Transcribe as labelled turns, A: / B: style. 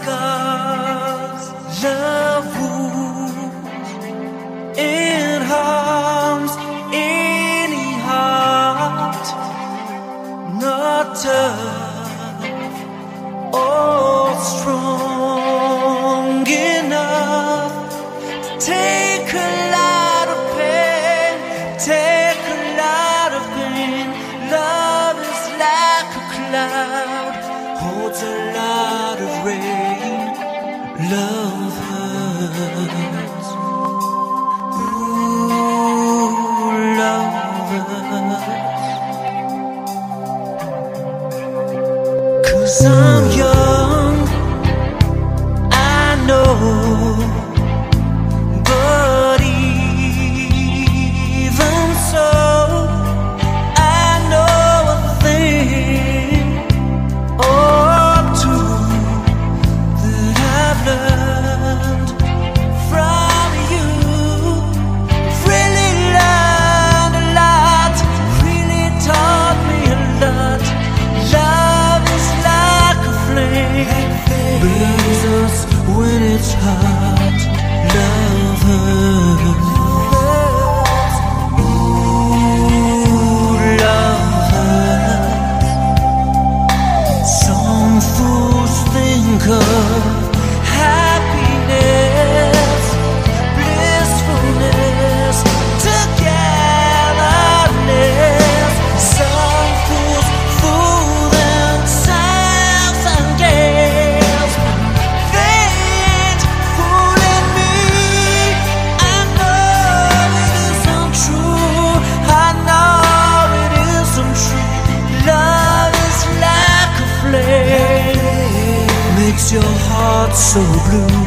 A: scars, love wounds, it harms any heart not tough or strong enough to take a lot of pain, take a lot of pain. Love is like a cloud, holds a lot of rain. Love hurts. Ooh, love hurts. 'Cause I'm young, I know, but even so, I know a thing or two that I've learned from you. Really learned a lot, really taught me a lot. Love is like a flame, burns us when it's hot. Love hurts. Ooh, love hurts. Some fools think of happiness, blissfulness, togetherness. Some fools fool themselves and gals. They ain't fooling me. I know it isn't true. I know it isn't true. Love is like a flame, makes your heart so blue.